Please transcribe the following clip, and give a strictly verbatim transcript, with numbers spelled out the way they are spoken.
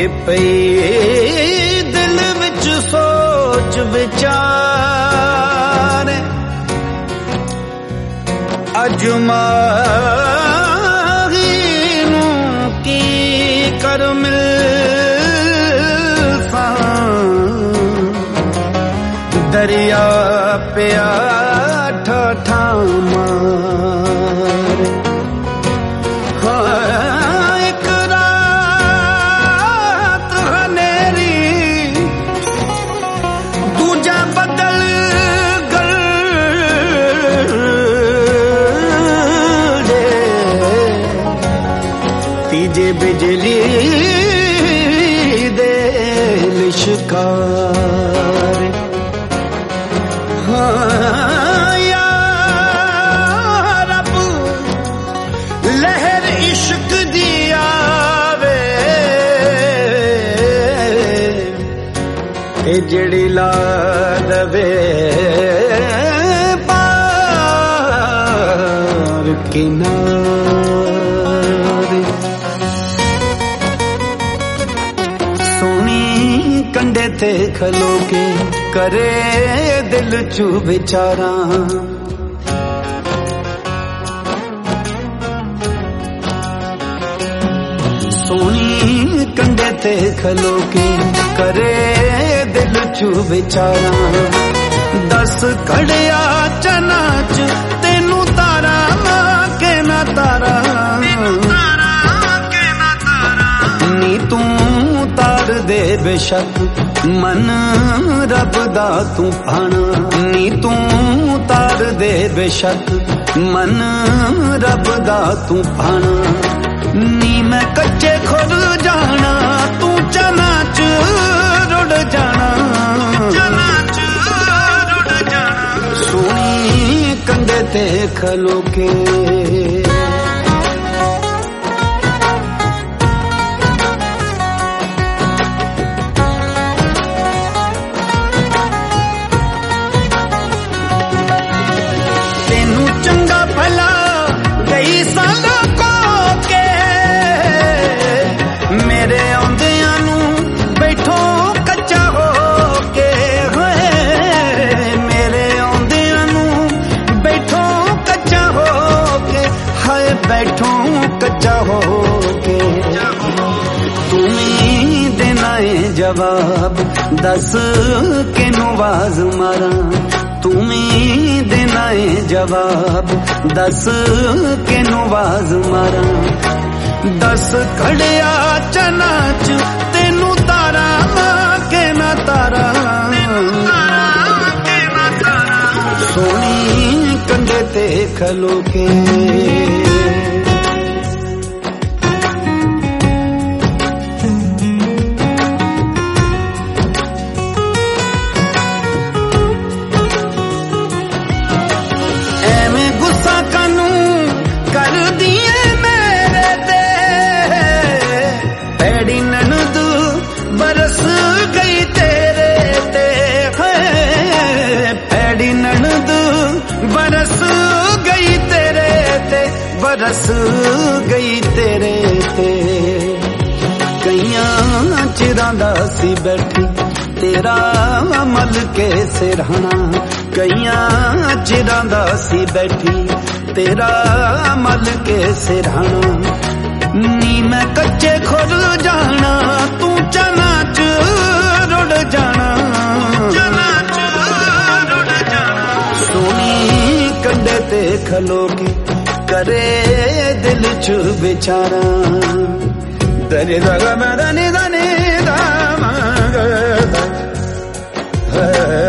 पई दिल विच सोच विचार अजमाही नूं की कर मिलसा दरिया पिया ठा मार हाँ एक रात हनेरी दूजा बदल गल दे तीजे बिजली दे लिशकार हाँ या रब लहर इश्क दी आवे ए जड़ी ला दवे पार किनारे सोनी कंडे ते खलो के करे दिल चू बेचारा सोनी कंडे ते खलो के करे दिल चू बेचारा दस खड़िया चना च तेनू तारा के ना तारा नी तू तार दे बेशक मन रब दा तू भाना नी तू तार दे बेशक मन रब दा तू भाना नी मैं कच्चे खुद जाना तू चना च रुड़ जाना चना च रुड़ जाना सोनी कंधे ते खलो के बैठो कच्चा हो के तुम्हें देना है जवाब दस के नवाज मारा तुम्हें देना है जवाब दस के नवाज मारा दस खड़िया चना च तेनू तारा के ना तारा सोनी कंधे ते खलो के बरस गई तेरे ते पैड़ी ननद बरस गई तेरे ते बरस गई तेरे ते कईयां चिरां दा सी बैठी तेरा मल के सिरहना कईयां चिरां दा सी बैठी तेरा मल के सिरहना नी मैं कच्चे खुद जाना तू चना च रुड़ जाना चना च रुड़ जाना सोनी कंधे ते खलो के करे दिल च बेचारा दरे दगा मदनी दनी दा मंग